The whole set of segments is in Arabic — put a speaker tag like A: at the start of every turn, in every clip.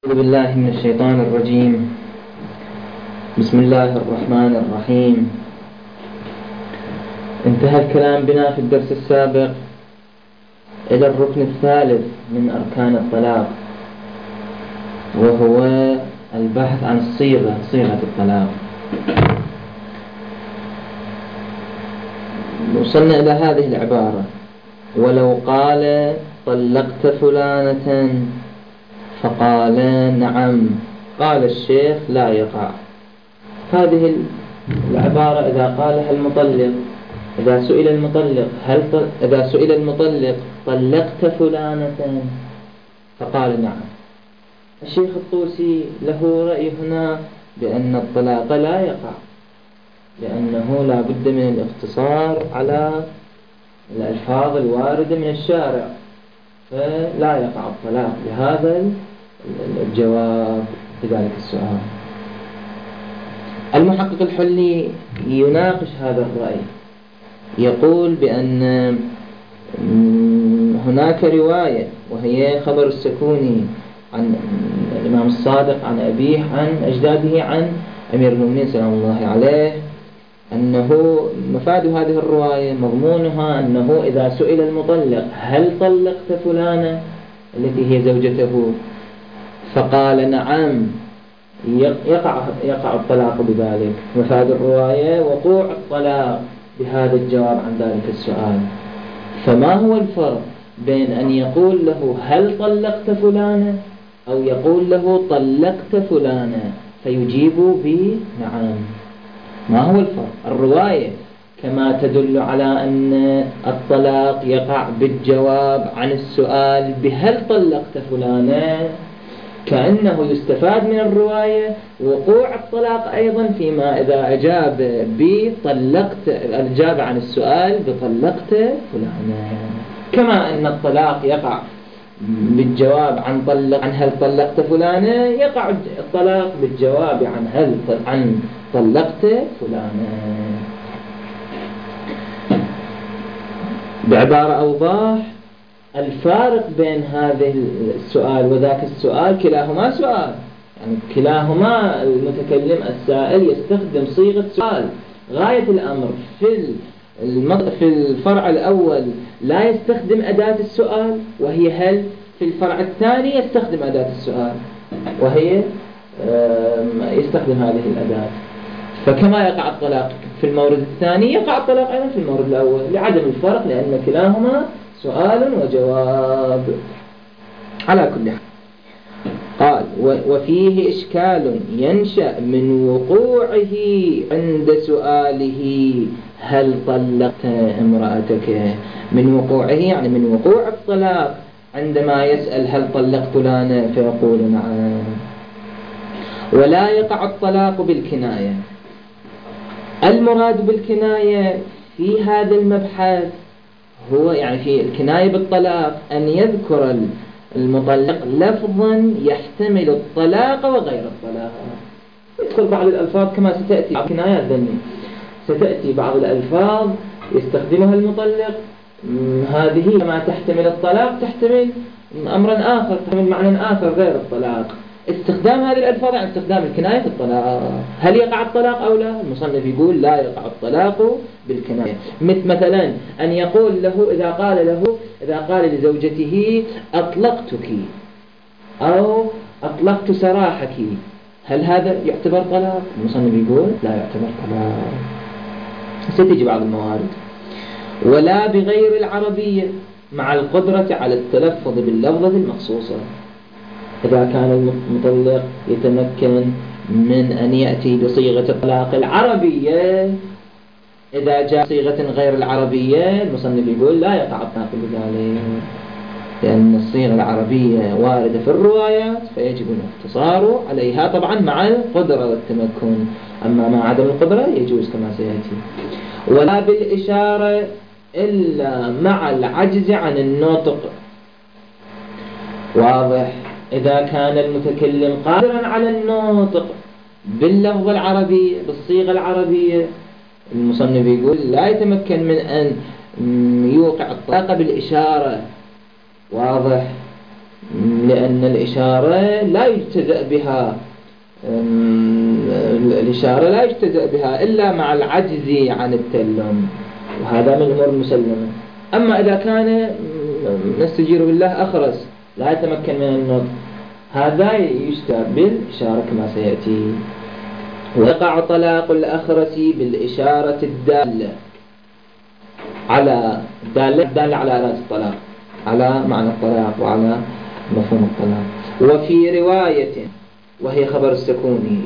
A: أعوذ بالله من الشيطان الرجيم. بسم الله الرحمن الرحيم. انتهى الكلام بنا في الدرس السابق إلى الركن الثالث من أركان الطلاق، وهو البحث عن صيغة الطلاق. وصلنا إلى هذه العبارة: ولو قال طلقت فلانة فقال نعم، قال الشيخ لا يقع. هذه العبارة إذا قالها المطلق، إذا سئل المطلق طلقت فلانة فقال نعم، الشيخ الطوسي له رأي هنا بأن الطلاق لا يقع، لأنه لا بد من الاقتصار على الألفاظ الواردة من الشارع، فلا يقع الطلاق بهذا الجواب بذلك السؤال. المحقق الحلي يناقش هذا الرأي، يقول بأن هناك رواية وهي خبر السكوني عن الإمام الصادق عن أبيه عن أجداده عن أمير المؤمنين سلام الله عليه، أنه مفاد هذه الرواية مضمونها أنه إذا سئل المطلق هل طلقت فلانة التي هي زوجته فقال نعم يقع الطلاق بذلك. مفاد الرواية وقوع الطلاق بهذا الجواب عن ذلك السؤال. فما هو الفرق بين أن يقول له هل طلقت فلانة أو يقول له طلقت فلانة فيجيب بنعم؟ ما هو الفرق؟ الرواية كما تدل على أن الطلاق يقع بالجواب عن السؤال بهل طلقت فلانة، كأنه يستفاد من الرواية وقوع الطلاق أيضا فيما إذا أجاب بطلقت، الإجابة عن السؤال بطلقت فلانة، كما أن الطلاق يقع بالجواب عن هل طلقت فلانة، يقع الطلاق بالجواب عن طلقت فلانة. بعبارة أوضح، الفارق بين هذا السؤال وذاك السؤال كلاهما سؤال، يعني كلاهما المتكلم السائل يستخدم صيغة سؤال. غاية الأمر في الفرع الأول لا يستخدم أداة السؤال وهي هل، في الفرع الثاني يستخدم أداة السؤال وهي يستخدم هذه الأداة. فكما يقع الطلاق في المورد الثاني يقع الطلاق أيضا في المورد الأول لعدم الفرق، لأن كلاهما سؤال وجواب. على كل حال قال: وفيه إشكال ينشأ من وقوعه عند سؤاله هل طلقت امرأتك، من وقوعه يعني من وقوع الطلاق عندما يسأل هل طلقت فلانة فيقول نعم. ولا يقع الطلاق بالكناية. المراد بالكناية في هذا المبحث هو يعني في الكناية بالطلاق أن يذكر المطلق لفظا يحتمل الطلاق وغير الطلاق. يدخل بعض الألفاظ كما ستأتي كنايات ذنية، ستأتي بعض الألفاظ يستخدمها المطلق، هذه كما تحتمل الطلاق تحتمل أمرا آخر، تحتمل معنى آخر غير الطلاق. استخدام هذه الألفاظ عن استخدام الكناية في الطلاق. هل يقع الطلاق أو لا؟ المصنف يقول لا يقع الطلاق بالكناية. مثلا أن يقول له إذا قال لزوجته أطلقتك أو أطلقت سراحك، هل هذا يعتبر طلاق؟ المصنف يقول لا يعتبر طلاق. ستجي بعض الموارد. ولا بغير العربية مع القدرة على التلفظ باللفظة المخصوصة. إذا كان المطلق يتمكن من أن يأتي بصيغة الطلاق العربية، إذا جاء صيغة غير العربية المصنف يقول لا يقع الطلاق بذلك، لأن الصيغة العربية واردة في الروايات فيجب الاقتصار عليها طبعا مع القدرة والتمكن، أما مع عدم القدرة يجوز كما سيأتي. ولا بالإشارة إلا مع العجز عن النطق. واضح؟ إذا كان المتكلم قادرا على النطق باللفظ العربي بالصيغة العربية، المصنف يقول لا يتمكن من أن يوقع الطلاق بالإشارة. واضح؟ لأن الإشارة لا يجتزأ بها، الإشارة لا يجتزأ بها إلا مع العجز عن التلم، وهذا من الأمور المسلمة. أما إذا كان نستجير بالله أخرس لا يتمكن من النطق، هذا يشتى بالإشارة كما سيأتي. ويقع طلاق الأخرس بالإشارة الدالة على آلات الطلاق، على معنى الطلاق وعلى مفهوم الطلاق. وفي رواية وهي خبر السكوني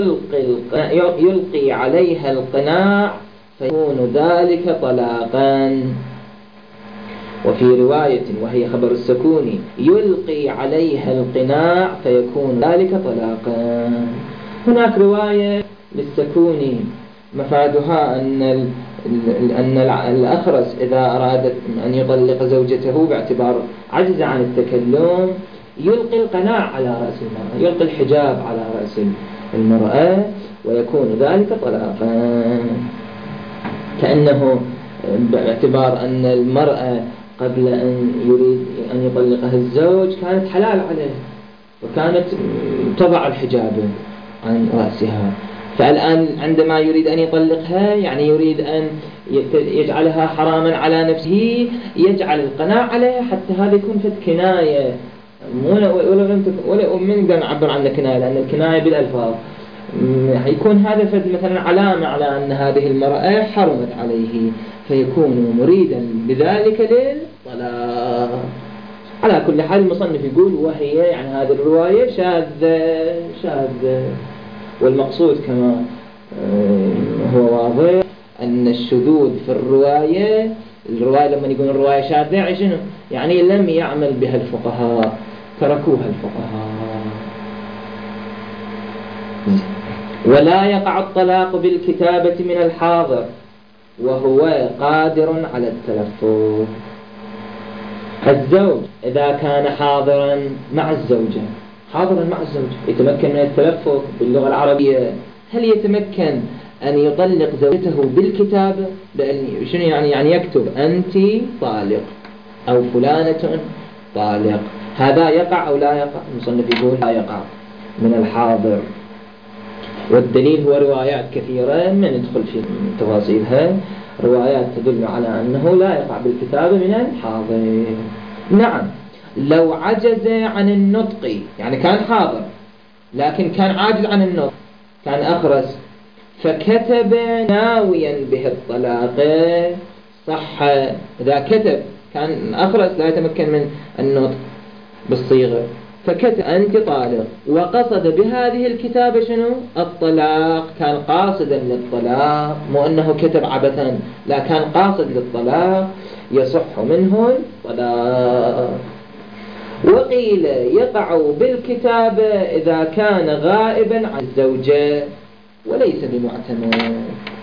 A: يلقي عليها القناع فيكون ذلك طلاقا. وفي رواية وهي خبر السكوني يلقي عليها القناع فيكون ذلك طلاقا. هناك رواية للسكوني مفادها أن الأخرس إذا أرادت أن يطلق زوجته باعتبار عجز عن التكلم يلقي القناع على رأس المرأة، يلقي الحجاب على رأس المرأة ويكون ذلك طلاقا، كأنه باعتبار أن المرأة قبل أن يريد أن يطلقها الزوج كانت حلال عليه وكانت تضع الحجاب عن رأسها، فالآن عندما يريد أن يطلقها يعني يريد أن يجعلها حراما على نفسه، يجعل القناع عليها حتى هذا يكون فد كناية، ولا من نقدر نعبر عن الكناية لأن الكناية بالألفاظ، يكون هذا فد مثلا علامة على أن هذه المرأة حرمت عليه فيكون مريدا بذلك للطلاق. على كل حال المصنف يقول وهي يعني هذه الرواية شاذة، والمقصود كما هو واضح أن الشذوذ في الرواية لما يقول الرواية شاذة يعني شنو؟ يعني لم يعمل بها الفقهاء، تركوها الفقهاء. ولا يقع الطلاق بالكتابة من الحاضر وهو قادر على التلفظ. الزوج إذا كان حاضرا مع الزوجة يتمكن من التلفظ باللغة العربية، هل يتمكن أن يطلق زوجته بالكتابة؟ شنو يعني يكتب أنت طالق أو فلانة طالق، هذا يقع أو لا يقع؟ المصنف يقول لا يقع من الحاضر، والدليل هو روايات كثيرة من ندخل في تفاصيلها، روايات تدل على أنه لا يقع بالكتابة من الحاضر. نعم لو عجز عن النطق، يعني كان حاضر لكن كان عاجز عن النطق، كان أخرس فكتب ناويا به الطلاق صح. إذا كتب كان أخرس لا يتمكن من النطق بالصيغة، فكتب أنت طالق وقصد بهذه الكتابة شنو؟ الطلاق، كان قاصدا للطلاق، مو أنه كتب عبثا، لا كان قاصد للطلاق، يصح منه الطلاق. وقيل يقع بالكتابة إذا كان غائبا عن الزوجة وليس بمعتمد.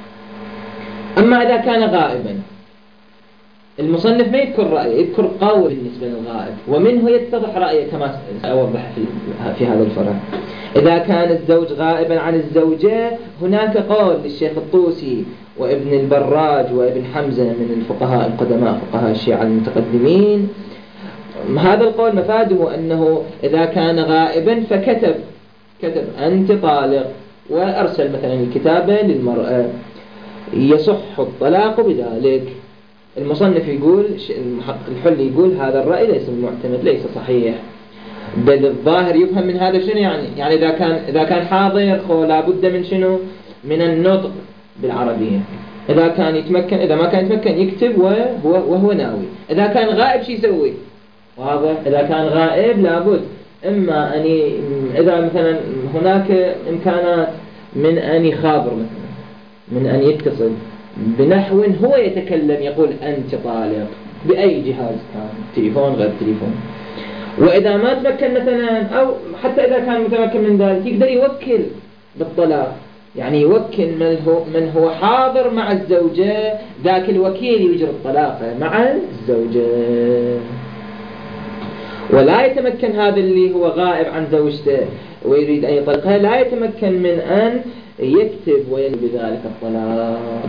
A: أما إذا كان غائبا المصنف ما يذكر رأيه، يذكر قول بالنسبة للغائب، ومنه يتضح رأيه كما أوضح في هذا الفرع. إذا كان الزوج غائبا عن الزوجة هناك قول للشيخ الطوسي وابن البراج وابن حمزة من الفقهاء القدماء فقهاء الشيعة المتقدمين، هذا القول مفاده أنه إذا كان غائبا فكتب أنت طالق وأرسل مثلا الكتابة للمرأة يصح الطلاق بذلك. المصنف يقول المحقق الحلي يقول هذا الرأي ليس معتمد، ليس صحيح، بل الظاهر يفهم من هذا شنو يعني إذا كان حاضر لا بد من شنو؟ من النطق بالعربية. إذا كان يتمكن، إذا ما كان يتمكن يكتب وهو ناوي. إذا كان غائب شو يسوي؟ واضح، إذا كان غائب لابد إما أن إذا مثلا هناك إمكانات من أن يخابر مثلا، من أن يتصل بنحو هو يتكلم يقول أنت طالق بأي جهاز كان، تليفون غير تليفون. وإذا ما تمكن مثلا، أو حتى إذا كان متمكن من ذلك يقدر يوكل بالطلاق، يعني يوكل من هو حاضر مع الزوجة، ذاك الوكيل يجري الطلاق مع الزوجة. ولا يتمكن هذا اللي هو غائب عن زوجته ويريد أن يطلقها، لا يتمكن من أن يكتب ويلي بذلك الطلاق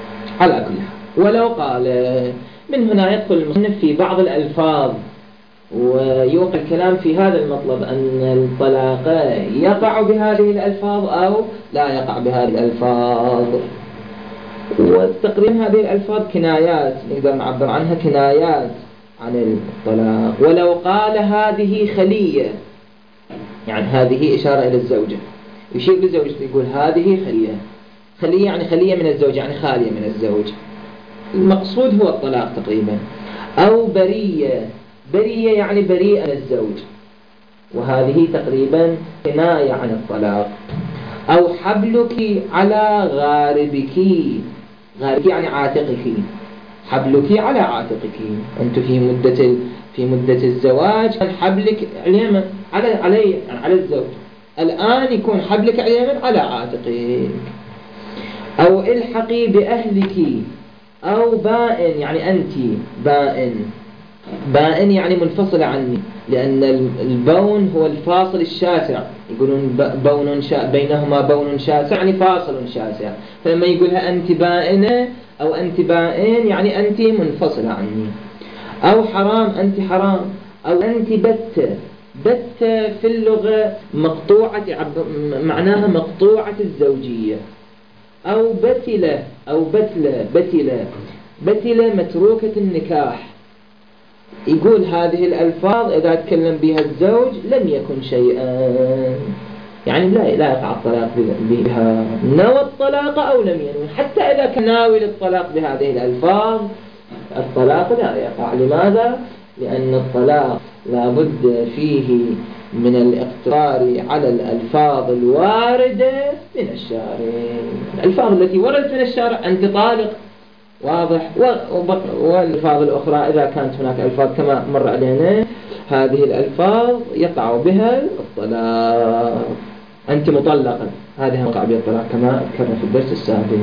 A: على كل حال. ولو قال، من هنا يدخل المصنف في بعض الألفاظ ويوقع الكلام في هذا المطلب أن الطلاق يقع بهذه الألفاظ أو لا يقع بهذه الألفاظ. وتقريبا هذه الألفاظ كنايات، نقدر نعبر عنها كنايات عن الطلاق. ولو قال هذه خلية، يعني هذه إشارة إلى الزوجة، يشير لزوجته يقول هذه خلية. خلية يعني خلية من الزوج، يعني خالية من الزوج، المقصود هو الطلاق تقريبا. أو برية، برية يعني بريئة من الزوج، وهذه تقريبا كناية عن الطلاق. أو حبلك على غاربك، غاربك يعني عاتقك، حبلك على عاتقك، أنت في مدة الزواج كان حبلك اليمن على الزوج، الآن يكون حبلك اليمن على عاتقك. أو الحقي بأهلك. أو بائن يعني أنت بائن، بائن يعني منفصل عني، لأن البون هو الفاصل الشاسع، يقولون بينهما بون شاسع يعني فاصل شاسع. فلما يقولها أنت بائنة أو أنت بائن يعني أنت منفصلة عني. أو حرام، أنت حرام. أو أنت بتة، بتة في اللغة مقطوعة، معناها مقطوعة الزوجية. أو بتلة، أو بتلة، بتلة متروكة النكاح. يقول هذه الألفاظ إذا تكلم بها الزوج لم يكن شيئا، يعني لا يقع الطلاق بها، نوى الطلاق أو لم ينوي. حتى إذا كان ناوي الطلاق بهذه الألفاظ الطلاق لا يقع. لماذا؟ لأن الطلاق لا بد فيه من الاقتصار على الألفاظ الواردة من الشارع. الألفاظ التي وردت من الشارع أنت طالق، واضح. والألفاظ الأخرى إذا كانت هناك ألفاظ كما مر علينا، هذه الألفاظ يقع بها الطلاق. أنت مطلقة، هذه وقع بها الطلاق كما ذكرنا في الدرس السابق.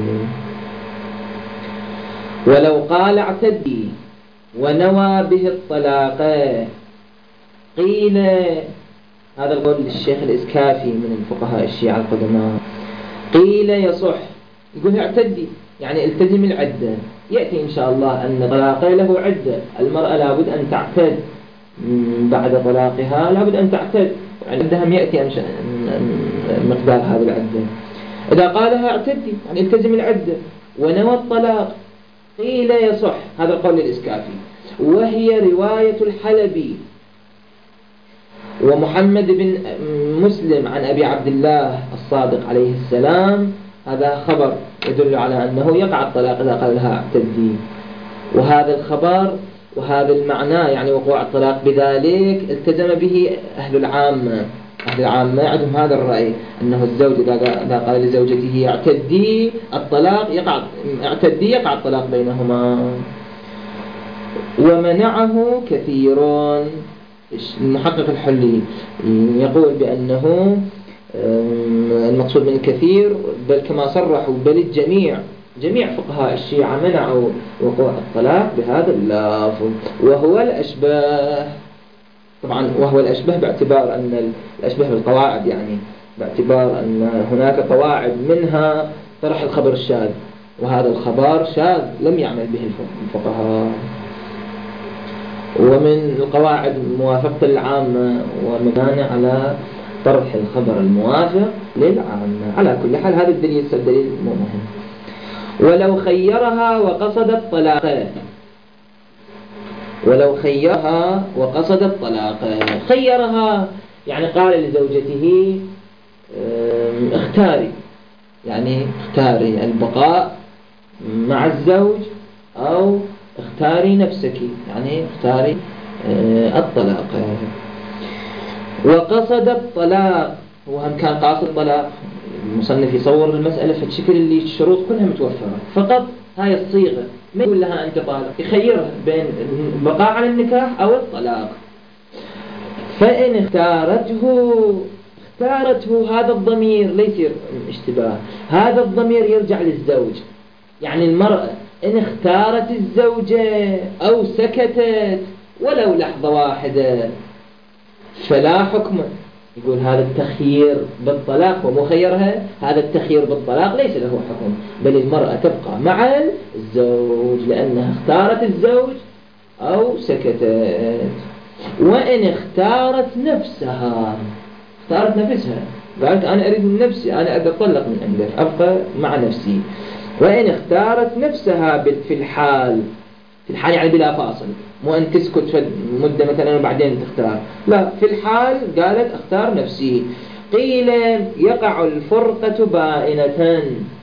A: ولو قال اعتدي ونوى به الطلاق، قيل، هذا القول للشيخ الإسكافي من الفقهاء الشيعة القدماء، قيل يصح، يقول اعتدي يعني التزم العدة. يأتي إن شاء الله أن طلاقه له عدة، المرأة لابد أن تعتد بعد طلاقها، لابد أن تعتد، عندهم يأتي مقدار هذه العدة. إذا قالها اعتدي يعني التزم العدة ونوى الطلاق، قيل يصح، هذا القول للإسكافي. وهي رواية الحلبي ومحمد بن مسلم عن أبي عبد الله الصادق عليه السلام، هذا خبر يدل على أنه يقع الطلاق إذا قال لها اعتدي. وهذا الخبر وهذا المعنى يعني وقوع الطلاق بذلك التزم به أهل العامة. أهل العامة عندهم هذا الرأي، أنه الزوج إذا قال لزوجته اعتدي الطلاق يقع الطلاق بينهما. ومنعه كثيرون. المحقق الحلي يقول بأنه المقصود من الكثير، بل كما صرحوا بل جميع فقهاء الشيعة منعوا وقوع الطلاق بهذا اللفظ. وهو الأشبه، طبعا وهو الأشبه باعتبار أن الأشبه بالقواعد، يعني باعتبار أن هناك قواعد منها طرح الخبر الشاذ، وهذا الخبر شاذ لم يعمل به الفقهاء. ومن القواعد موافقة العامة ومبنى على طرح الخبر الموافق للعامة. على كل حال هذا الدليل مهم. ولو خيرها وقصد الطلاق، ولو خيرها وقصد الطلاق، خيرها يعني قال لزوجته اختاري، يعني اختاري البقاء مع الزوج أو اختاري نفسك، يعني اختاري الطلاق. وقصد الطلاق، وهم كان قاصد الطلاق، المصنف يصور المسألة في الشكل اللي الشروط كلها متوفرة، فقط هاي الصيغة ما يقول لها أنت طالق، يخيرها بين البقاء على النكاح أو الطلاق. فإن اختارته هذا الضمير ليس اشتباه، هذا الضمير يرجع للزوج، يعني المرأة إن اختارت الزوجة أو سكتت ولو لحظة واحدة فلا حكم. يقول هذا التخيير بالطلاق ومخيرها، هذا التخيير بالطلاق ليس له حكم، بل المرأة تبقى مع الزوج لأنها اختارت الزوج أو سكتت. وإن اختارت نفسها، اختارت نفسها، قالت أنا أريد من نفسي، أنا أبي أطلق من عنده أبقى مع نفسي. وإن اختارت نفسها في الحال، في الحال يعني بلا فاصل، مو أن تسكت مدة مثلا وبعدين تختار، لا، في الحال قالت أختار نفسي. قيل يقع الفرقة بائنة،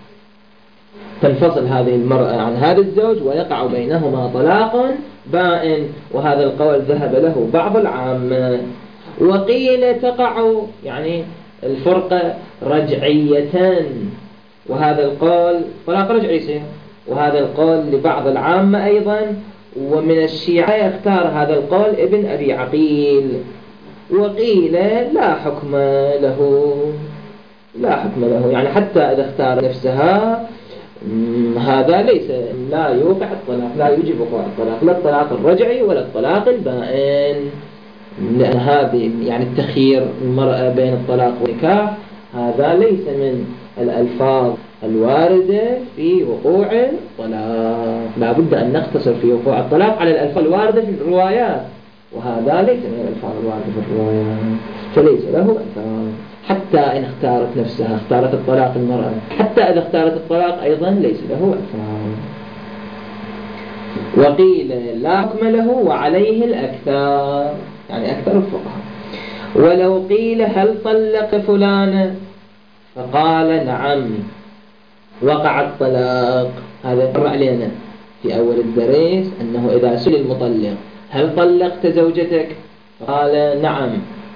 A: تنفصل هذه المرأة عن هذا الزوج ويقع بينهما طلاق بائن، وهذا القول ذهب له بعض العامة. وقيل تقع يعني الفرقة رجعية، وهذا القول طلاق رجعي يصير، وهذا القول لبعض العامة أيضا. ومن الشيعة يختار هذا القول ابن أبي عقيل. وقيل لا حكم له، لا حكم له، يعني حتى إذا اختار نفسها هذا ليس، لا يوقع الطلاق، لا يوجب وقوع الطلاق، لا الطلاق الرجعي ولا الطلاق البائن، لأن هذه يعني التخيير المرأة بين الطلاق والنكاح هذا ليس من الألفاظ الواردة في وقوع الطلاق. لا بد أن نقتصر في وقوع الطلاق على الألفاظ الواردة في الروايات، وهذا ليس من الألفاظ الواردة في الروايات، فليس له أثر. حتى إن اختارت نفسها، اختارت الطلاق المرأة، حتى إذا اختارت الطلاق أيضا ليس له أثر. وقيل لا حكم له وعليه الأكثر، يعني أكثر الفقهاء. ولو قيل هل طلق فلان فقال نعم وقع الطلاق، هذا مر علينا في أول الدرس أنه إذا سئل المطلق هل طلقت زوجتك فقال نعم،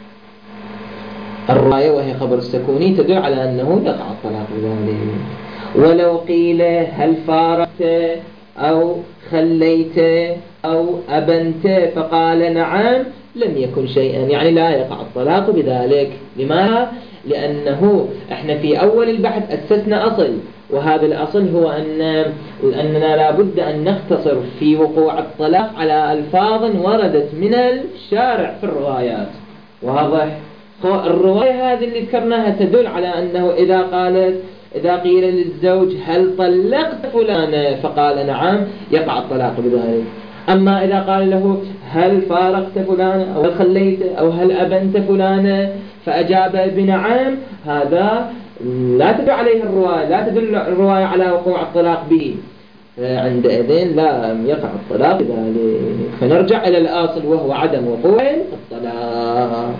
A: الرواية وهي خبر السكوني تدل على أنه يقع الطلاق بذلك. ولو قيل هل فارقت أو خليت أو أبنت فقال نعم لم يكن شيئا، يعني لا يقع الطلاق بذلك. لماذا؟ لأنه احنا في أول البحث أسسنا أصل، وهذا الأصل هو أننا لابد أن نختصر في وقوع الطلاق على ألفاظ وردت من الشارع في الروايات. واضح؟ الرواية هذه اللي ذكرناها تدل على أنه إذا قيل للزوج هل طلقت فلانة فقال نعم يقع الطلاق بذلك. أما إذا قال له هل فارقت فلانة أو هل خليت أو هل أبنت فلانة فأجاب بنعم، هذا لا تدل عليه الرواية، لا تدل الرواية على وقوع الطلاق به، عندئذ لا يقع الطلاق بذلك. فنرجع إلى الأصل وهو عدم وقوع الطلاق.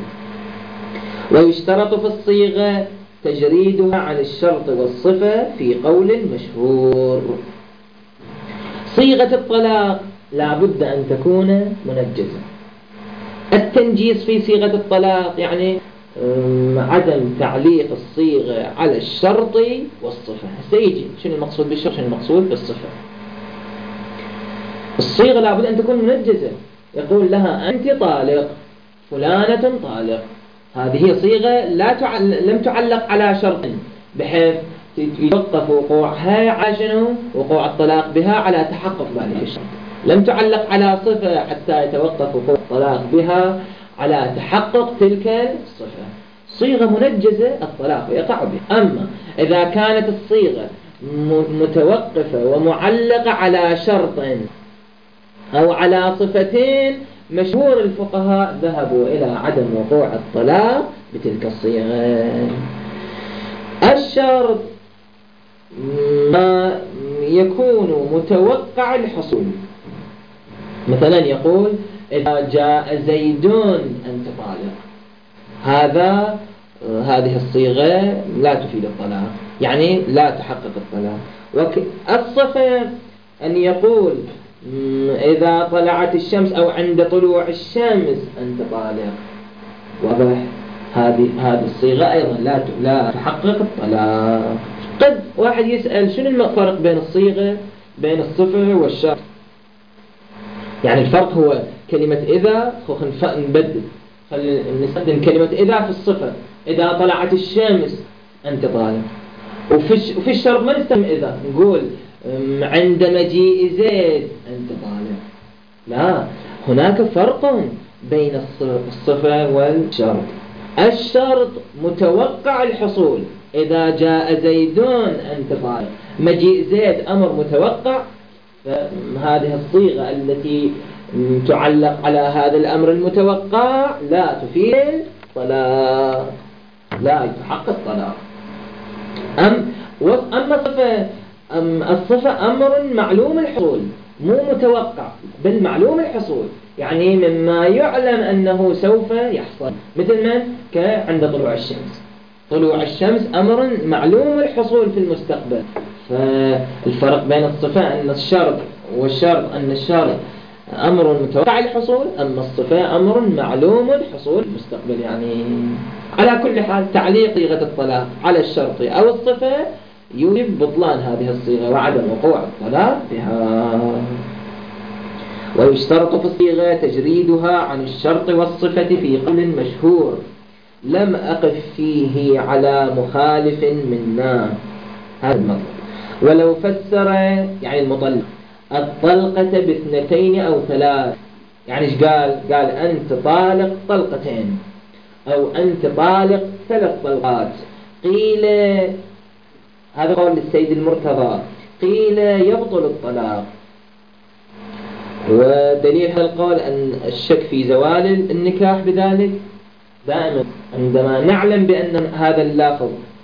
A: ويشترط في الصيغة تجريدها عن الشرط والصفة في قول مشهور. صيغة الطلاق لا بد أن تكون منجزة. التنجيز في صيغة الطلاق يعني عدم تعليق الصيغة على الشرط والصفة. سيجي شنو المقصود بالشرط، شنو المقصود بالصفة. الصيغة لا بد أن تكون منجزة، يقول لها أنت طالق، فلانة طالق، هذه صيغة لم تعلق على شرط بحيث يوقف وقوعها على شنو؟ وقوع الطلاق بها على تحقق ذلك الشرط. لم تعلق على صفة حتى يتوقف وقوع الطلاق بها على تحقق تلك الصفة. صيغة منجزة الطلاق يقع بها. أما إذا كانت الصيغة متوقفة ومعلقة على شرط أو على صفتين، مشهور الفقهاء ذهبوا إلى عدم وقوع الطلاق بتلك الصيغة. الشرط ما يكون متوقع الحصول، مثلا يقول إذا جاء زيدون أنت طالق، هذه الصيغة لا تفيد الطلاق، يعني لا تحقق الطلاق. الصفة أن يقول إذا طلعت الشمس أو عند طلوع الشمس أنت طالق، واضح؟ هذه الصيغة أيضا لا تحقق الطلاق. قد واحد يسأل شنو الفرق بين الصيغة بين الصفة والشرط؟ يعني الفرق هو كلمة إذا، نبدل، نستخدم كلمة إذا في الصفة، إذا طلعت الشمس أنت طالق. وفي الشرط ما نستخدم إذا، نقول عند مجيء زيد أنت طالق. لا، هناك فرق بين الصفة والشرط. الشرط متوقع الحصول، إذا جاء زيدون أنت طالق. مجيء زيد أمر متوقع، فهذه الصيغة التي تعلق على هذا الأمر المتوقع لا تفيد الطلاق، لا تحقق الطلاق. أما الصفة أمر معلوم الحصول مو متوقع بل معلوم الحصول، يعني مما يعلم أنه سوف يحصل، مثل من عند طلوع الشمس. طلوع الشمس أمر معلوم الحصول في المستقبل. فالفرق بين الصفة أن الشرط أن الشرط أمر متوقع الحصول، أما الصفة أمر معلوم الحصول في المستقبل. يعني على كل حال تعليق صيغة الطلاق على الشرط أو الصفة يوجب بطلان هذه الصيغة وعدم وقوع الطلاق بها. ويشترط في الصيغة تجريدها عن الشرط والصفة في قول مشهور لم أقف فيه على مخالف منا. هذا المطلب. ولو فسر يعني المطلق الطلقة باثنتين أو ثلاث، يعني إيش قال أنت طالق طلقتين أو أنت طالق 3 طلقات. قيل هذا قول للسيد المرتضى، قيل يبطل الطلاق. ودليل هذا القول أن الشك في زوال النكاح بذلك. دائما عندما نعلم بأن هذا اللفظ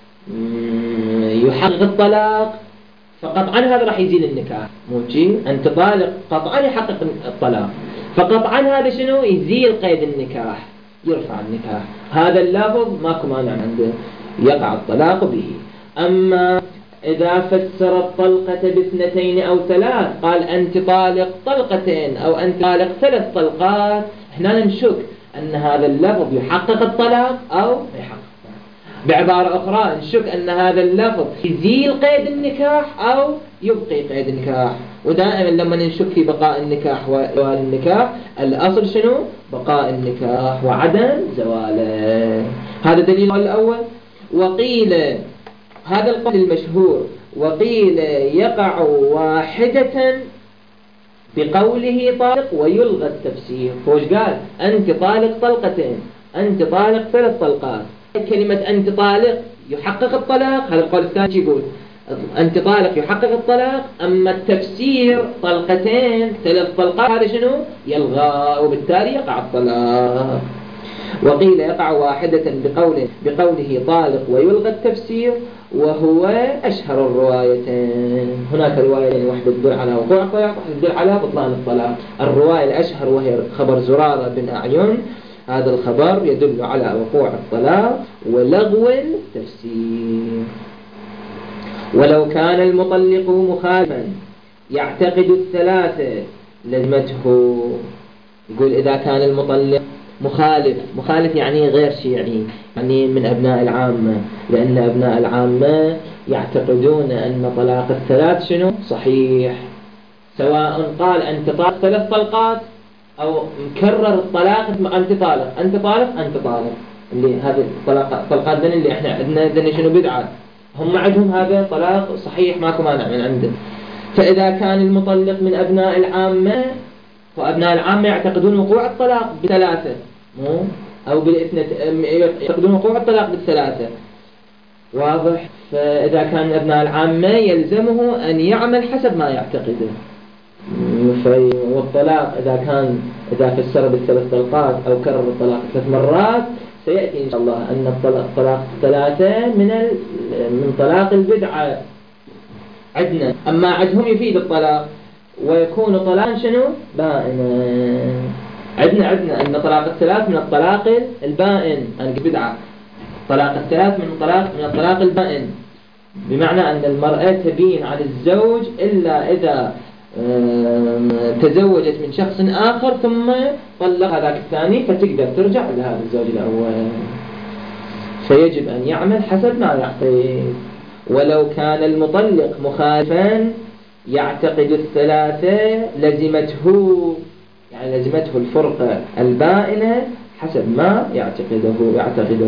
A: يحقق الطلاق فقطعا هذا راح يزيل النكاح، موجي أنت طالق قطعا يحقق الطلاق، فقطعا هذا شنو يزيل قيد النكاح، يرفع النكاح. هذا اللفظ ماكو مانع عنده يقع الطلاق به. أما إذا فسر الطلقة باثنتين أو 3 قال أنت طالق طلقتين أو أنت طالق 3 طلقات، هنا نشك أن هذا اللفظ يحقق الطلاق أو يحقق. بعبارة أخرى نشك أن هذا اللفظ يزيل قيد النكاح أو يبقي قيد النكاح. ودائما لما نشك في بقاء النكاح وزوال النكاح الأصل شنو؟ بقاء النكاح وعدم زواله. هذا دليل الأول. وقيل هذا القول المشهور، وقيل يقع واحدة بقوله طالق ويلغى التفسير. فوش قال أنت طالق طلقتين، أنت طالق 3 طلقات. كلمة أنت طالق يحقق الطلاق، هذا القول الثاني يقول أنت طالق يحقق الطلاق. أما التفسير طلقتين 3 طلقات هذا شنو يلغى، وبالتالي يقع الطلاق. وقيل يقع واحدة بقوله طالق ويلغى التفسير، وهو أشهر الروايتين. هناك رواية واحدة تدل على وقوع الطلاق وواحدة تدل على بطلان الطلاق. الرواية الأشهر وهي خبر زرارة بن أعين، هذا الخبر يدل على وقوع الطلاق ولغو التفسير. ولو كان المطلق مخالفا يعتقد الثلاثة لزمته. يقول إذا كان المطلق مخالف يعني غير شيعي، يعني من أبناء العامة، لأن أبناء العامة يعتقدون أن طلاق الثلاث شنو صحيح، سواء قال أنت طالق 3 طلقات أو مكرر الطلاق أنت طالق. اللي هذه الطلقات ذن اللي احنا عندنا ذن شنو بدعة، هم عندهم هذا طلاق صحيح ماكو مانع من عنده. فإذا كان المطلق من أبناء العامة، وأبناء العامة يعتقدون وقوع الطلاق ب3 أو يعتقدون وقوع الطلاق ب3 واضح. فإذا كان أبناء العامة يلزمه أن يعمل حسب ما يعتقده. والطلاق إذا فسر ب3 طلقات أو كرر الطلاق 3 مرات سيأتي إن شاء الله أن الطلاق 3 من طلاق البدعة عندنا. أما عندهم يفيد الطلاق ويكون طلاقا شنو بائنا. عندنا أن طلاق 3 من الطلاق البائن، أن بدعة طلاق 3 من الطلاق البائن، بمعنى أن المرأة تبين عن الزوج إلا إذا تزوجت من شخص آخر ثم طلق هذاك الثاني فتقدر ترجع لهذا الزوج الأول. فيجب أن يعمل حسب ما يعتقد. ولو كان المطلق مخالفا يعتقد الثلاثة لزمته الفرقة البائنة حسب ما يعتقده.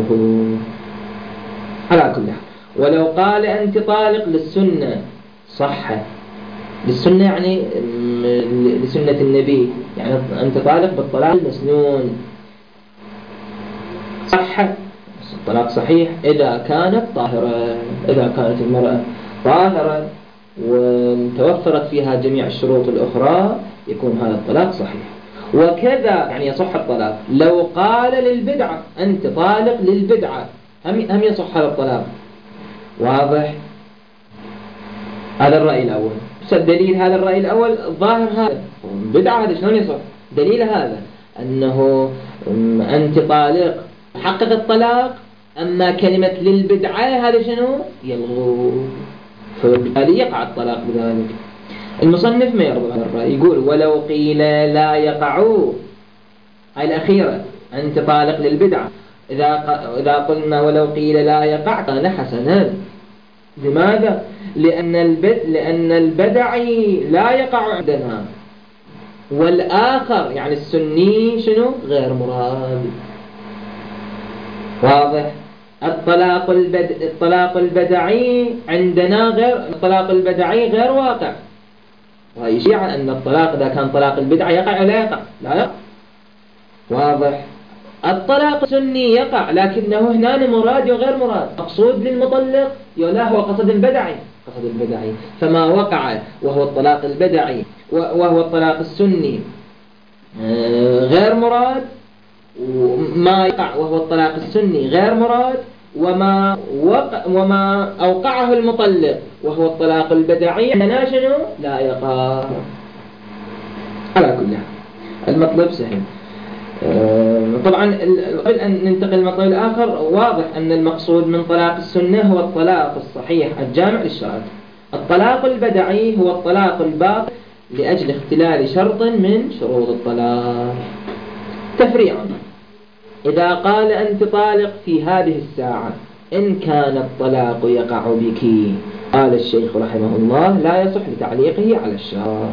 A: على كل حال. ولو قال أنت طالق للسنة صح، للسنة يعني لسنة النبي، يعني أنت طالق بالطلاق المسنون صح، الطلاق صحيح إذا كانت طاهرة. إذا كانت المرأة طاهرة وتوفرت فيها جميع الشروط الأخرى يكون هذا الطلاق صحيح. وكذا يعني يصح الطلاق لو قال للبدعة أنت طالق للبدعة، هم يصح هذا الطلاق. واضح؟ هذا الرأي الأول. دليل هذا الرأي الأول ظاهر هذا بدعة، هذا شلون يصح؟ دليل هذا أنه أنت طالق حقق الطلاق، أما كلمة للبدعة هذا شنو؟ يلغو، فبالتالي يقع الطلاق بذلك. المصنف ما يرضى هذا الرأي، يقول ولو قيل لا يقع، هاي الأخيرة أنت طالق للبدعة، إذا قلنا ولو قيل لا يقع كان حسنا. لماذا؟ لأن البدعي لا يقع عندنا، والآخر يعني السني شنو؟ غير مراد. واضح؟ الطلاق البدعي عندنا غير، الطلاق البدعي غير واقع. وهي شيعة أن الطلاق إذا كان طلاق البدعة يقع ولا يقع؟ لا يقع. واضح؟ الطلاق السني يقع، لكنه هنا مراد وغير مراد، مقصود للمطلق لا هو قصد البدعي، قصد البدعي. فما وقع وهو الطلاق البدعي وهو الطلاق السني غير مراد، وما يقع وهو الطلاق السني غير مراد، وما أوقعه المطلق وهو الطلاق البدعي هنا شنو؟ لا يقع. على كل حال المطلب سهل. طبعا قبل أن ننتقل للمطلب الآخر، واضح أن المقصود من طلاق السنة هو الطلاق الصحيح الجامع للشرط. الطلاق البدعي هو الطلاق الباطل لأجل اختلال شرط من شروط الطلاق. تفريعا، إذا قال أنت طالق في هذه الساعة إن كان الطلاق يقع بك، قال الشيخ رحمه الله لا يصح لتعليقه على الشرط.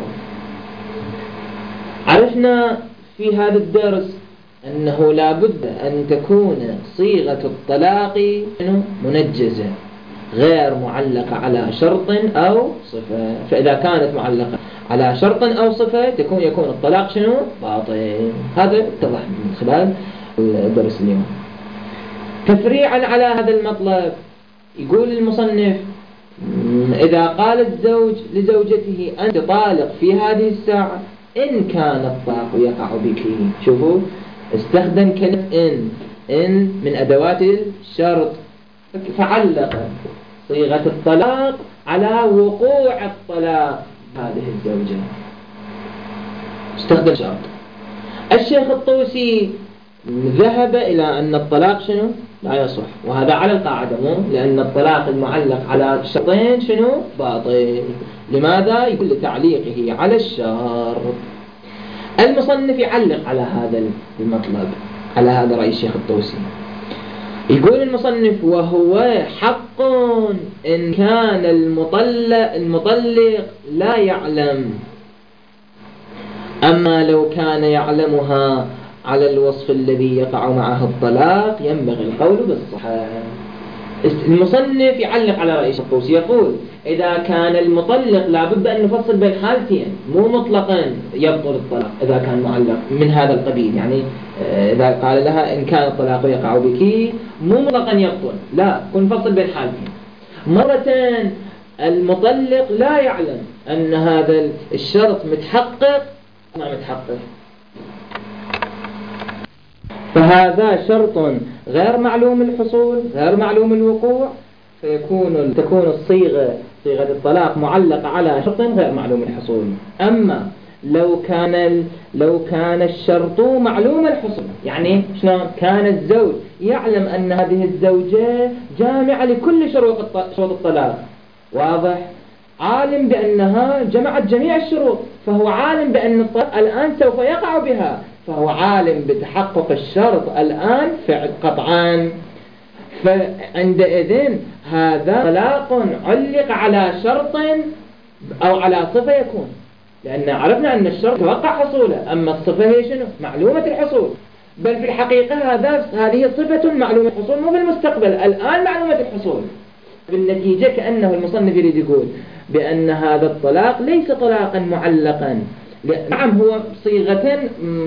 A: عرفنا في هذا الدرس أنه لا بد أن تكون صيغة الطلاق منجزة غير معلقة على شرط أو صفة، فإذا كانت معلقة على شرط أو صفة يكون الطلاق شنو؟ باطل. هذا اتضح من خلال الدرس اليوم. تفريعا على هذا المطلب، يقول المصنف إذا قال الزوج لزوجته أنت طالق في هذه الساعة إن كان الطلاق يقع بك، شوفوا استخدم كلمة إن من أدوات الشرط، فعلق صيغة الطلاق على وقوع الطلاق هذه الزوجة، استخدم شرط. الشيخ الطوسي ذهب إلى أن الطلاق شنو؟ لا يصح، وهذا على القاعدة مو، لأن الطلاق المعلق على شرطين شنو؟ باطل. لماذا؟ يقول لتعليقه على الشرط. المصنف يعلق على هذا المطلب، على هذا رأي الشيخ الطوسي. يقول المصنف وهو حق إن كان المطلق لا يعلم، أما لو كان يعلمها على الوصف الذي يقع معه الطلاق ينبغي القول بالصحة. المصنف يعلق على رأي الشيخ الطوسي، يقول إذا كان المطلق لابد أن نفصل بين حالتين، مو مطلقا يبطل الطلاق إذا كان معلق من هذا القبيل، يعني إذا قال لها إن كان الطلاق يقع بك مو مطلقا يبطل، لا، كن نفصل بين حالتين. مرة المطلق لا يعلم أن هذا الشرط متحقق ما متحقق، فهذا شرط غير معلوم الحصول غير معلوم الوقوع، تكون صيغة الطلاق معلقة على شرط غير معلوم الحصول. أما لو كان الشرط معلوم الحصول، يعني شلون؟ كان الزوج يعلم أن هذه الزوجة جامعة لكل شروط الطلاق، واضح؟ عالم بأنها جمعت جميع الشروط، فهو عالم بأن الطلاق الآن سوف يقع بها، فهو عالم بتحقق الشرط الآن قطعا، فعندئذ هذا طلاق علق على شرط أو على صفة يكون، لأن عرفنا أن الشرط توقع حصوله، أما الصفة هي شنو؟ معلومة الحصول، بل في الحقيقة هذه صفة معلومة الحصول، مو في المستقبل، الآن معلومة الحصول. بالنتيجة كأنه المصنف يريد يقول بأن هذا الطلاق ليس طلاقا معلقا، نعم هو صيغة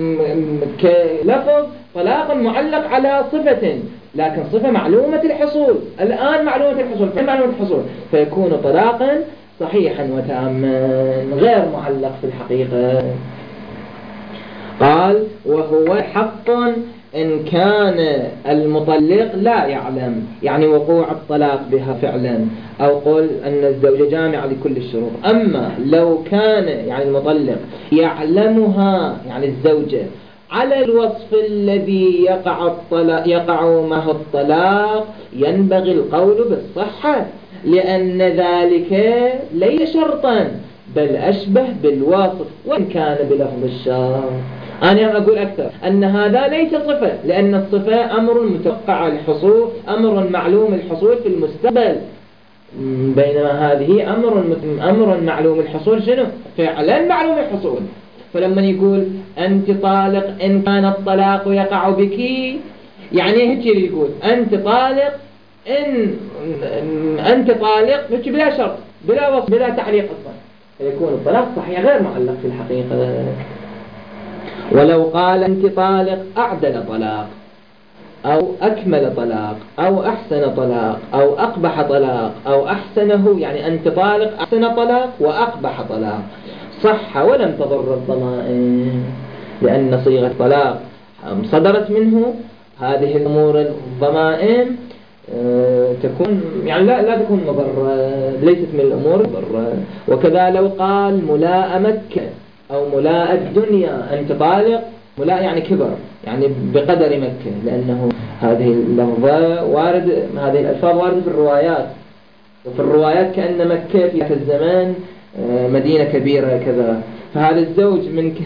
A: كلفظ طلاق معلق على صفة، لكن صفة معلومة الحصول، الآن معلومة الحصول، معلومة الحصول، فيكون طلاقا صحيحا وتاما غير معلق في الحقيقة. قال وهو حق إن كان المطلق لا يعلم يعني وقوع الطلاق بها فعلا، أو قل أن الزوجة جامعة لكل الشروط. أما لو كان يعني المطلق يعلمها يعني الزوجة على الوصف الذي يقع معه الطلاق، ينبغي القول بالصحة، لأن ذلك ليس شرطا بل أشبه بالوصف وإن كان بلفظ الشرط. أنا أقول أكثر أن هذا ليس صفة، لأن الصفة أمر متوقع الحصول، أمر معلوم الحصول في المستقبل، بينما هذه أمر معلوم الحصول شنو؟ فعلا معلوم الحصول. فلما يقول أنت طالق إن كان الطلاق يقع بك، يعني هيك يقول أنت طالق إن أنت طالق بلا شرط بلا وصف بلا تعليق أصلا، فيكون الطلاق صحيح غير معلق في الحقيقة. ولو قال أنت طالق أعدل طلاق أو أكمل طلاق أو أحسن طلاق أو أقبح طلاق أو أحسنه، يعني أنت طالق أحسن طلاق وأقبح طلاق، صح ولم تضر الضمائر، لأن صيغة طلاق صدرت منه. هذه الأمور الضمائر تكون يعني لا تكون مضرة، ليست من الأمور مضرة. وكذا لو قال ملاء مكة أو ملاء الدنيا أنت طالق، ملاء يعني كبر يعني بقدر مكة، لأنه هذه اللفظة وارد، هذه الألفاظ واردة في الروايات، وفي الروايات كأن مكة في هذا الزمان مدينة كبيرة كذا. فهذا الزوج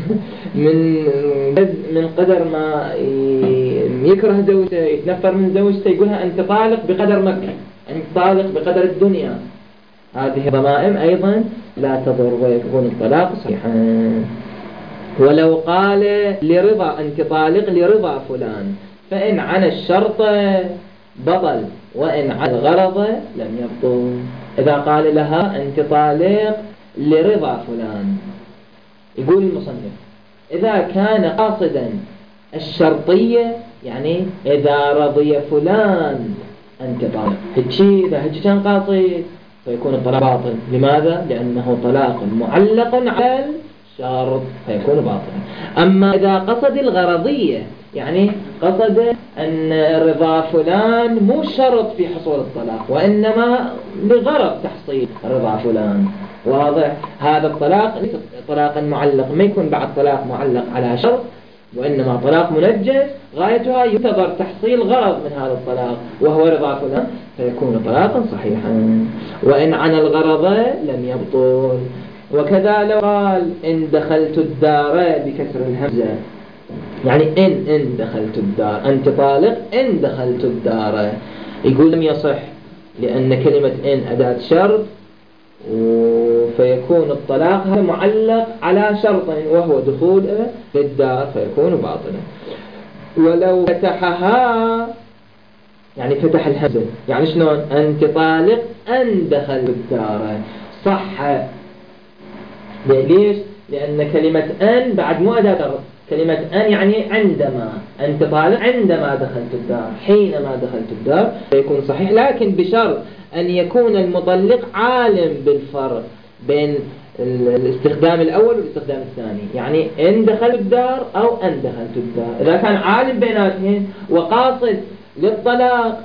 A: من قدر ما يكره زوجته يتنفر من زوجته يقولها أنت طالق بقدر مكة، أنت طالق بقدر الدنيا. هذه ضمائم أيضا لا تضر ويكون الطلاق صحيحا. ولو قال لرضا أنت طالق لرضا فلان، فإن عن الشرط بطل وإن عن الغرض لم يبطل. إذا قال لها أنت طالق لرضا فلان، يقول المصنف إذا كان قاصدا الشرطية، يعني إذا رضي فلان أنت طالق، إذا كان قاصد فيكون الطلاق باطل. لماذا؟ لأنه طلاق معلق على الشرط فيكون باطلا. أما إذا قصد الغرضية، يعني قصد أن رضا فلان مو شرط في حصول الطلاق وإنما لغرض تحصيل رضا فلان، واضح؟ هذا الطلاق ليس طلاقا معلق، ما يكون بعد طلاق معلق على شرط، وإنما طلاق منجز غايتها ينتظر تحصيل غرض من هذا الطلاق وهو رضا فلان، فيكون طلاقا صحيحا. وإن عن الغرض لم يبطل. وكذا لو قال إن دخلت الدار بكسر الهمزة، يعني إن دخلت الدار أنت طالق إن دخلت الدار، يقول لم يصح، لأن كلمة إن أداة شرط، فيكون الطلاق معلق على شرط وهو دخول للدار فيكون باطلا. ولو فتحها، يعني فتح الهمزة، يعني شلون؟ أنت طالق أن دخلت الدار، صح. ليش؟ لأن كلمة أن بعد مو أداة شرط، كلمة أن يعني عندما، أنت طالق عندما دخلت الدار، حينما دخلت الدار فيكون صحيح، لكن بشرط أن يكون المطلق عالم بالفرق بين الاستخدام الأول والاستخدام الثاني، يعني إن دخلت الدار أو أن دخلت الدار. إذا كان عالم بيناتهم وقاصد للطلاق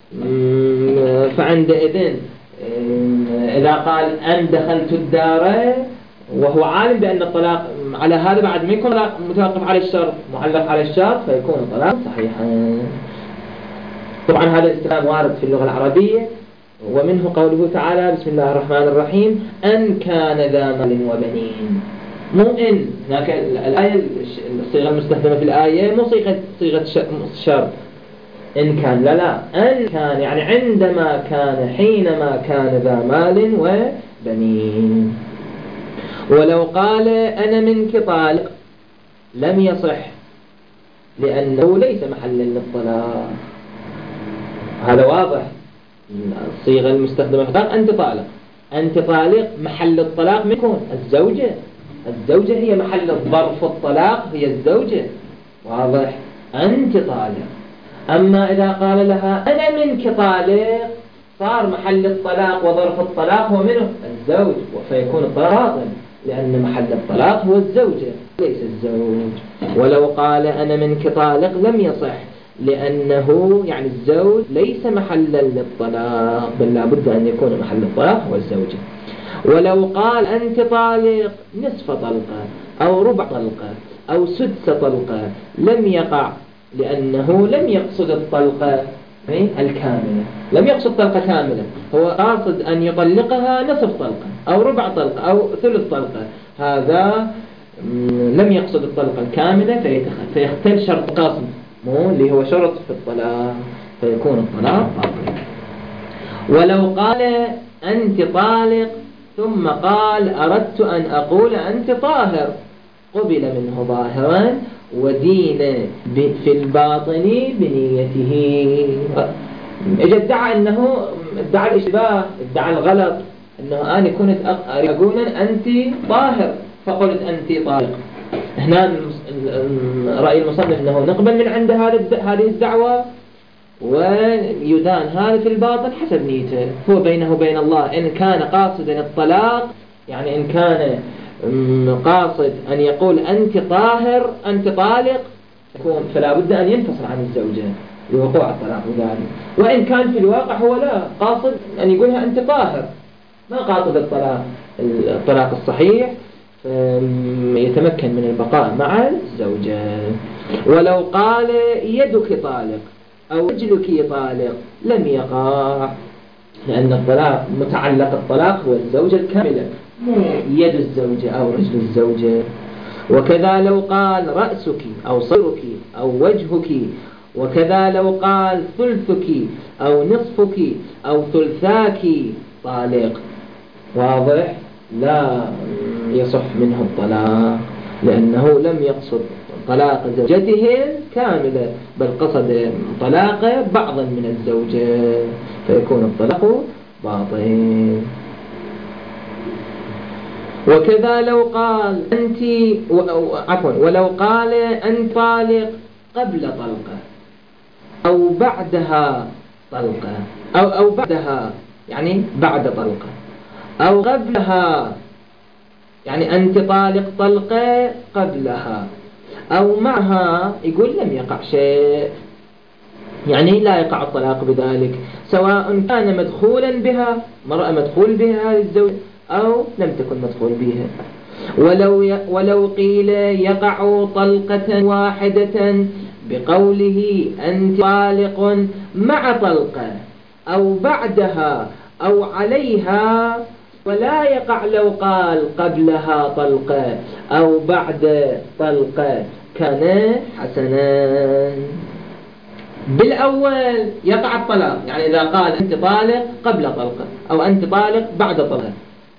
A: فعندئذ إذا قال أن دخلت الدار وهو عالم بأن الطلاق على هذا بعد ما يكون متوقف على الشرط معلق على الشرط فيكون الطلاق صحيحا. طبعا هذا الاستخدام وارد في اللغة العربية، ومنه قوله تعالى بسم الله الرحمن الرحيم أن كان ذا مال وبنين، مو إن. هناك الآية الصيغة المستخدمة في الآية مو صيغة شرط إن كان، لا أن كان يعني عندما كان، حينما كان ذا مال وبنين. ولو قال أنا منك طالق لم يصح، لأنه ليس محلا للطلاق، هذا واضح. الصيغة المستخدمة في الطلاق أنت طالق، أنت طالق، محل الطلاق يكون الزوجة، الزوجة هي محل ظرف الطلاق، هي الزوجة، واضح. أنت طالق. أما إذا قال لها أنا منك طالق صار محل الطلاق وظرف الطلاق هو منه الزوج، فيكون الطلاق باطل، لأن محل الطلاق هو الزوجة ليس الزوج. ولو قال أنا منك طالق لم يصح، لأنه يعني الزوج ليس محلا للطلاق، بل لابد أن يكون محل الطلاق هو الزوجة. ولو قال أنت طالق نصف طلقة أو ربع طلقة أو سدس طلقة لم يقع، لأنه لم يقصد الطلقة الكاملة، لم يقصد طلقة كاملة، هو قاصد أن يطلقها نصف طلقة أو ربع طلقة أو ثلث طلقة، هذا لم يقصد الطلقة الكاملة فيختل شرط قصد اللي هو شرط في الطلاق، فيكون الطلاق باطل. ولو قال أنت طالق ثم قال أردت أن أقول أنت طاهر قبل منه ظاهرا ودين في الباطن بنيته. إذا ادعى أنه ادعى الإشباه، ادعى الغلط، أنه أنا كنت أقول أنت طاهر فقلت أنت طالق، هنا رأي المصنف أنه نقبل من عند هذه الدعوة ويدان هذا في الباطن حسب نيته هو بينه وبين الله. إن كان قاصدا الطلاق، يعني إن كان قاصد أن يقول أنت طاهر أنت طالق، فلا بد أن ينفصل عن الزوجة لوقوع الطلاق بذلك. وإن كان في الواقع هو لا قاصد أن يقولها أنت طاهر، ما قاصد الطلاق الصحيح، يتمكن من البقاء مع الزوجة. ولو قال يدك طالق أو رجلك طالق لم يقع، لأن الطلاق متعلق الطلاق هو الزوجة الكاملة، يد الزوجة أو رجل الزوجة. وكذا لو قال رأسك أو صدرك أو وجهك، وكذا لو قال ثلثك أو نصفك أو ثلثاك طالق، واضح؟ لا يصح منه الطلاق، لأنه لم يقصد طلاق زوجته كاملة، بل قصد طلاق بعضا من الزوجة، فيكون الطلاق باطل. وكذا لو قال أنت ولو قال أنت طالق قبل طلقة أو بعدها طلقة أو بعدها يعني بعد طلقة أو قبلها، يعني أنت طالق طلقة قبلها أو معها، يقول لم يقع شيء، يعني لا يقع الطلاق بذلك، سواء كان مدخولا بها، مرأة مدخول بها هذه الزوجة، أو لم تكن مدخول بها. ولو قيل يقع طلقة واحدة بقوله أنت طالق مع طلقة أو بعدها أو عليها، ولا يقع لو قال قبلها طلقة أو بعد طلقة، كان حسنا. بالأول يقع الطلاق، يعني إذا قال أنت طالق قبل طلقة أو أنت طالق بعد طلقة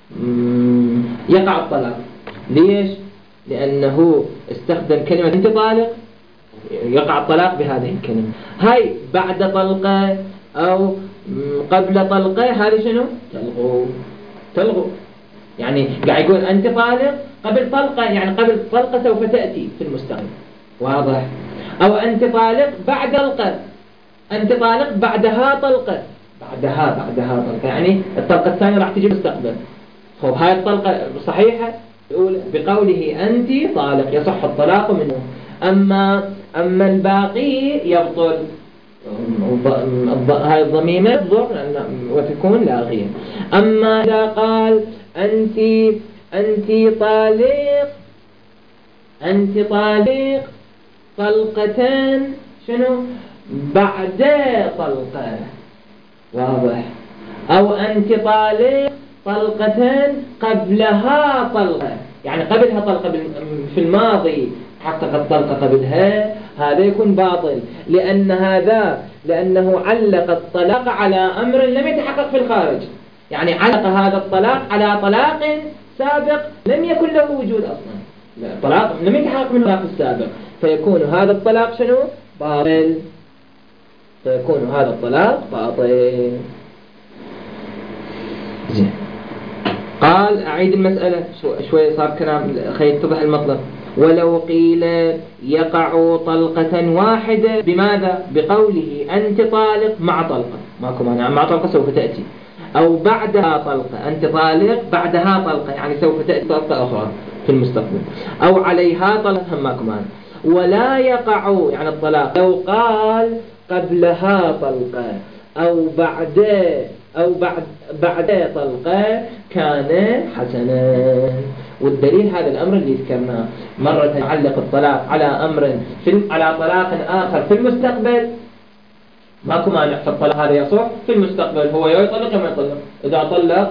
A: يقع الطلاق. ليش؟ لأنه استخدم كلمة أنت طالق، يقع الطلاق بهذه الكلمة. هاي بعد طلقة أو قبل طلقة، هذه شنو؟ تلغو، يعني قاعد يقول أنت طالق قبل طلقة، يعني قبل طلقة سوف تأتي في المستقبل، واضح؟ أو أنت طالق بعد طلقة، أنت طالق بعدها طلقة، بعدها طلقة، يعني الطلقة الثانية راح تجي مستقبل. خب هاي الطلقة صحيحة الأولى بقوله أنت طالق يصح الطلاق منه، أما الباقي يبطل، هاي الضميمة تضر وتكون لاغية. أما إذا قال أنت طالق طلقتين شنو بعد طلقة، واضح؟ أو أنت طالق طلقتين قبلها طلقة، يعني قبلها طلقة في الماضي حققت طلقة قبلها، هذا يكون باطل، لأنه علق الطلاق على أمر لم يتحقق في الخارج، يعني علق هذا الطلاق على طلاق سابق لم يكن له وجود أصلا، الطلاق لم يتحقق من الطلاق السابق، فيكون هذا الطلاق شنو؟ باطل، فيكون هذا الطلاق باطل. زين. قال أعيد المسألة شوي صار كلام خي يتضح المطلب. ولو قيل يقع طلقة واحدة بماذا؟ بقوله أنت طالق مع طلقة، ماكو مانع، مع طلقة سوف تأتي، أو بعدها طلقة، أنت طالق بعدها طلقة يعني سوف تأتي طلقة أخرى في المستقبل، أو عليها طلقة هم كمان. ولا يقع يعني الطلاق لو قال قبلها طلقة أو بعد طلقة كان حسنا. والدليل هذا الأمر اللي ذكرناه، مرة يعلق الطلاق على أمر على طلاق آخر في المستقبل، ماكو مانع في الطلاق هذا يصح في المستقبل، هو يطلق ما يطلق. إذا طلق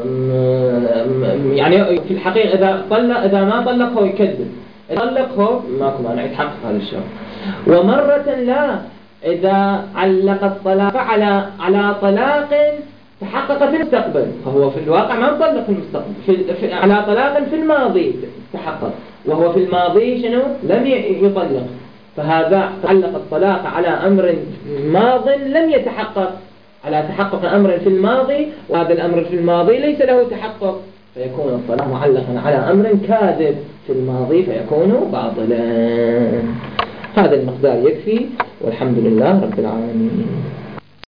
A: يعني في الحقيقة إذا ما طلق هو يكذب، طلق هو ماكو مانع يتحقق هذا الشرط. ومرة لا، إذا علق الطلاق على طلاق تحقق في المستقبل، فهو في الواقع ما مطلق في المستقبل، على طلاق في الماضي تحقق، وهو في الماضي شنو لم يطلق، فهذا تعلق الطلاق على أمر ماض لم يتحقق، على تحقق أمر في الماضي، وهذا الأمر في الماضي ليس له تحقق، فيكون الطلاق معلقا على أمر كاذب في الماضي فيكون باطلا. هذا المقدار يكفي، والحمد لله رب العالمين.